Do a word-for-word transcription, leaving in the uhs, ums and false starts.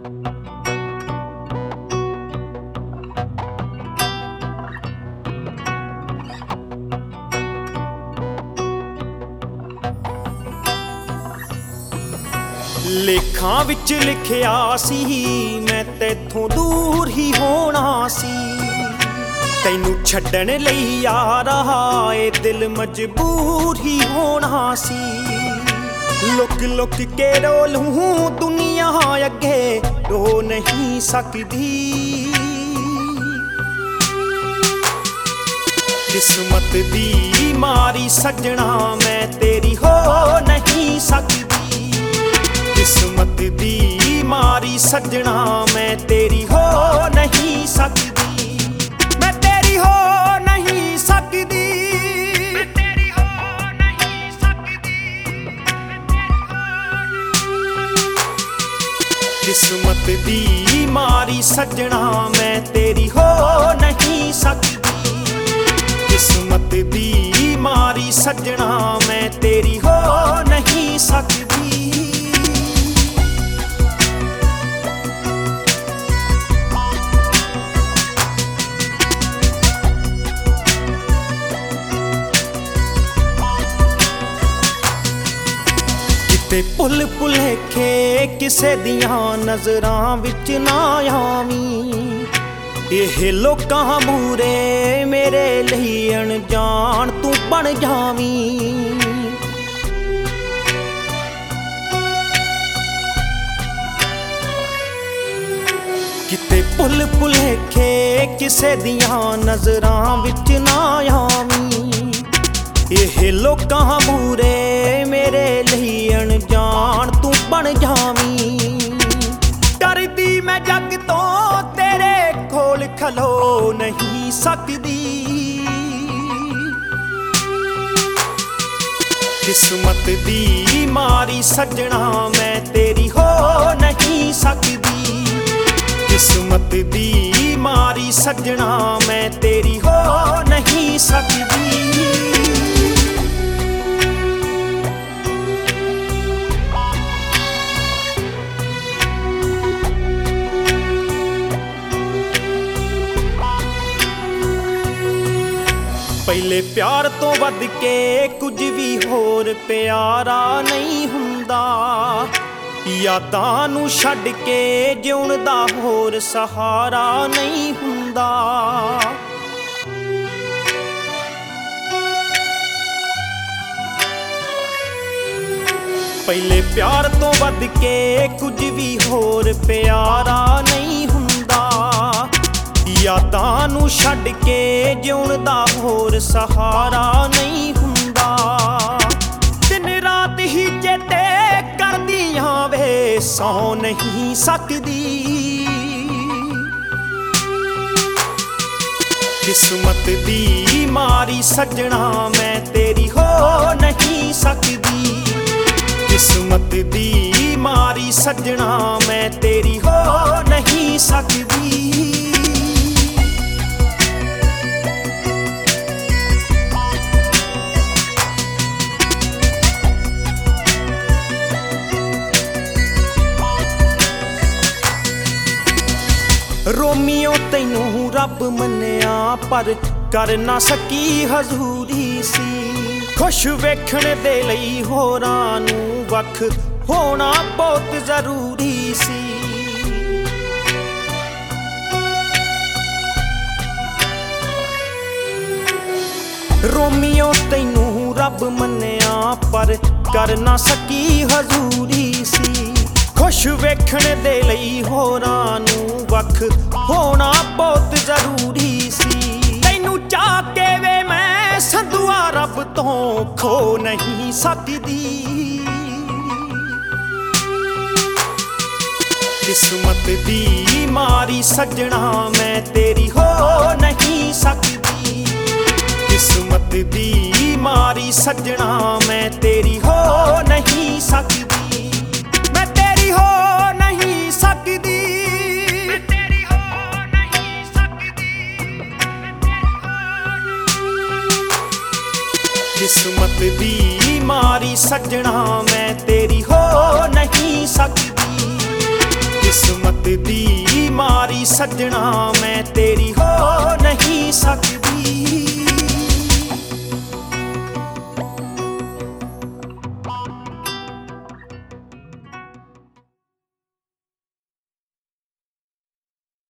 ਲੇਖਾਂ ਵਿੱਚ ਲਿਖਿਆ ਸੀ ਮੈਂ ਤੇਥੋਂ ਦੂਰ ਹੀ ਹੋਣਾ ਸੀ। ਤੈਨੂੰ ਛੱਡਣ ਲਈ ਯਾਰਾ ਏ ਦਿਲ ਮਜਬੂਰ ਹੀ ਹੋਣਾ ਸੀ। ਲੁਕ ਲੁਕ ਕੇ ਰੋ ਲੂੰ ਦੁਨੀਆ ਅੱਗੇ ਰੋ ਨਹੀਂ ਸਕਦੀ। ਕਿਸਮਤ ਦੀ ਮਾਰੀ ਸੱਜਣਾ ਮੈਂ ਤੇਰੀ ਹੋ ਨਹੀਂ ਸਕਦੀ। ਕਿਸਮਤ ਦੀ ਮਾਰੀ ਸੱਜਣਾ ਮੈਂ ਤੇਰੀ ਹੋ ਨਹੀਂ ਸਕਦੀ। ਮੈਂ ਤੇਰੀ ਹੋ ਨਹੀਂ ਸਕਦੀ। ਮੈਂ ਤੇਰੀ ਹੋ ਨਹੀਂ ਸਕਦੀ। ਕਿਸਮਤ ਦੀ ਮਾਰੀ ਸੱਜਣਾ ਮੈਂ ਤੇਰੀ ਹੋ ਨਹੀਂ ਸਕਦੀ। ਕਿਸਮਤ ਦੀ ਮਾਰੀ ਸੱਜਣਾ ਮੈਂ ਤੇਰੀ ਹੋ ਨਹੀਂ ਸਕਦੀ। ਤੇ ਭੁੱਲ ਭੁਲੇਖੇ ਕਿਸੇ ਦੀਆਂ ਨਜ਼ਰਾਂ ਵਿੱਚ ਨਾ ਆਵੀਂ। ਇਹ ਲੋਕਾਂ ਮੂਰੇ ਮੇਰੇ ਲਈ ਅਣਜਾਣ ਤੂੰ ਬਣ ਜਾਵੀਂ। ਕਿਤੇ ਭੁੱਲ ਭੁਲੇਖੇ ਕਿਸੇ ਦੀਆਂ ਨਜ਼ਰਾਂ ਵਿੱਚ ਨਾ ਆਵੀਂ। ਇਹ ਲੋਕਾਂ ਮੂਰੇ ਮੇਰੇ ਲਈ ਅਣਜਾਣ ਤੂੰ ਬਣ ਜਾਵੀਂ। ਡਰਦੀ ਮੈਂ ਜੱਗ ਤੋਂ ਤੇਰੇ ਕੋਲ ਖਲੋ ਨਹੀਂ ਸਕਦੀ। ਕਿਸਮਤ ਦੀ ਮਾਰੀ ਸੱਜਣਾ ਮੈਂ ਤੇਰੀ ਹੋ ਨਹੀਂ ਸਕਦੀ। ਕਿਸਮਤ ਦੀ ਮਾਰੀ ਸੱਜਣਾ ਮੈਂ ਤੇਰੀ ਹੋ ਨਹੀਂ ਸਕਦੀ। ਪਹਿਲੇ ਪਿਆਰ ਤੋਂ ਵੱਧ ਕੇ ਕੁਝ ਵੀ ਹੋਰ ਪਿਆਰਾ ਨਹੀਂ ਹੁੰਦਾ। ਯਾਦਾਂ ਨੂੰ ਛੱਡ ਕੇ ਜਿਉਣ ਦਾ ਹੋਰ ਸਹਾਰਾ ਨਹੀਂ ਹੁੰਦਾ। ਪਹਿਲੇ ਪਿਆਰ ਤੋਂ ਵੱਧ ਕੇ ਕੁਝ ਵੀ ਹੋਰ ਪਿਆਰਾ ਨਹੀਂ ਹੁੰਦਾ। ਯਾਦਾਂ ਨੂੰ ਛੱਡ ਕੇ ਜਿਉਣ ਦਾ ਹੋਰ ਸਹਾਰਾ ਨਹੀਂ ਹੁੰਦਾ। ਦਿਨ ਰਾਤ ਹੀ ਚੇਤੇ ਕਰਦੀਆਂ ਵੇ ਸੌ ਨਹੀਂ ਸਕਦੀ। ਕਿਸਮਤ ਦੀ ਮਾਰੀ ਸੱਜਣਾ ਮੈਂ ਤੇਰੀ ਹੋ ਨਹੀਂ ਸਕਦੀ। ਕਿਸਮਤ ਦੀ ਮਾਰੀ ਸੱਜਣਾ ਮੈਂ ਤੇਰੀ ਹੋ ਨਹੀਂ ਸਕਦੀ। ਰੋਮੀਓ ਤੈਨੂੰ ਰੱਬ ਮੰਨਿਆ ਪਰ ਕਰ ਨਾ ਸਕੀ ਹਜ਼ੂਰੀ ਸੀ। ਖੁਸ਼ ਵੇਖਣ ਦੇ ਲਈ ਹੋਰਾਂ ਨੂੰ ਵੱਖ ਹੋਣਾ ਬਹੁਤ ਜ਼ਰੂਰੀ ਸੀ। ਰੋਮੀਓ ਤੈਨੂੰ ਰੱਬ ਮੰਨਿਆ ਪਰ ਕਰ ਨਾ ਸਕੀ ਹਜ਼ੂਰੀ ਸੀ। ਖੁਸ਼ ਵੇਖਣ ਦੇ ਲਈ ਹੋਰਾਂ ਨੂੰ ਵੱਖ ਹੋਣਾ ਬਹੁਤ ਜ਼ਰੂਰੀ ਸੀ। ਤੈਨੂੰ ਚਾਹ ਕੇ ਵੇ ਮੈਂ ਸੰਧੂਆ ਰੱਬ ਤੋਂ ਖੋ ਨਹੀਂ ਸਕਦੀ। ਕਿਸਮਤ ਦੀ ਮਾਰੀ ਸੱਜਣਾ ਮੈਂ ਤੇਰੀ ਹੋ ਨਹੀਂ ਸਕਦੀ। ਕਿਸਮਤ ਦੀ ਮਾਰੀ ਸੱਜਣਾ ਮੈਂ ਤੇਰੀ ਹੋ ਨਹੀਂ ਸਕਦੀ। ਮੈਂ ਤੇਰੀ ਹੋ ਨਹੀਂ ਸਕਦੀ। ਮੈਂ ਤੇਰੀ ਹੋ ਨਹੀਂ ਸਕਦੀ। ਕਿਸਮਤ ਦੀ ਮਾਰੀ ਸੱਜਣਾ ਮੈਂ ਤੇਰੀ ਹੋ ਨਹੀਂ ਸਕਦੀ। ਕਿਸਮਤ ਸੱਜਣਾ ਮੈਂ ਤੇਰੀ ਹੋ ਨਹੀਂ ਸਕਦਾ।